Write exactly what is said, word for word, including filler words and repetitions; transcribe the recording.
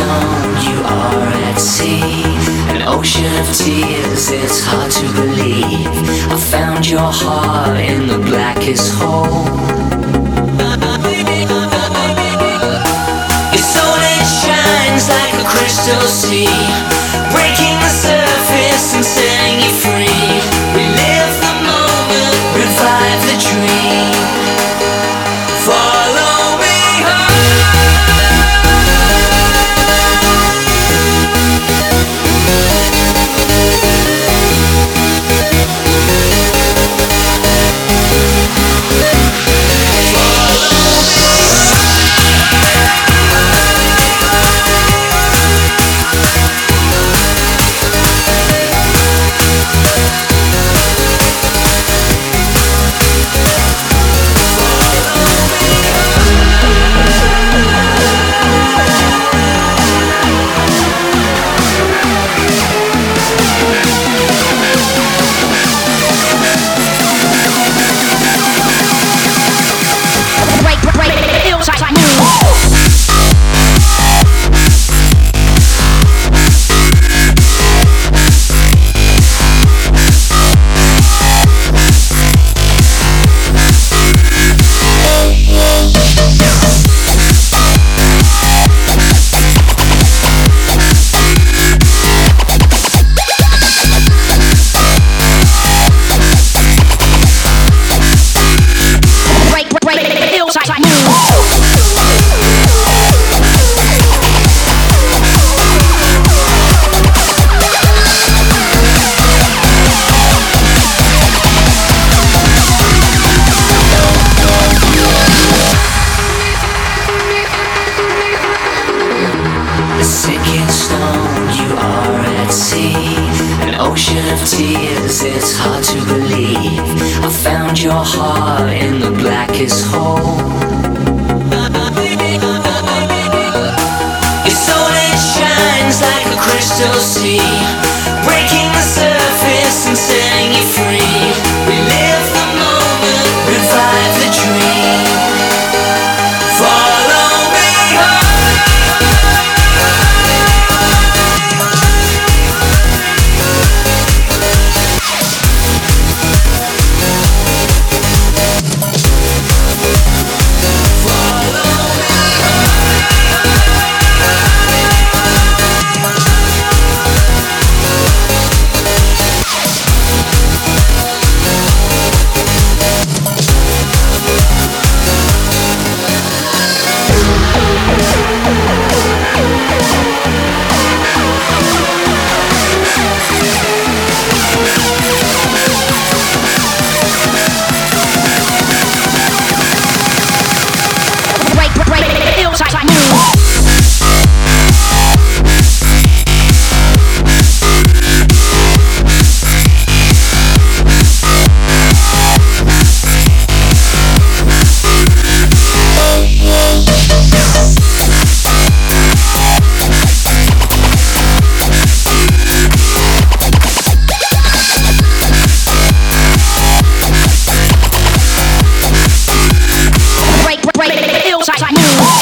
stone, you are at sea. An ocean of tears, it's hard to believe. I found your heart in the blackest hole. Your soul, it shines like a crystal sea, breaking the surface and setting you free. We live the moment, revive the dream. Follow me tears, it's hard to believe. I found your heart in the blackest hole. Your soul, it shines like a crystal sea,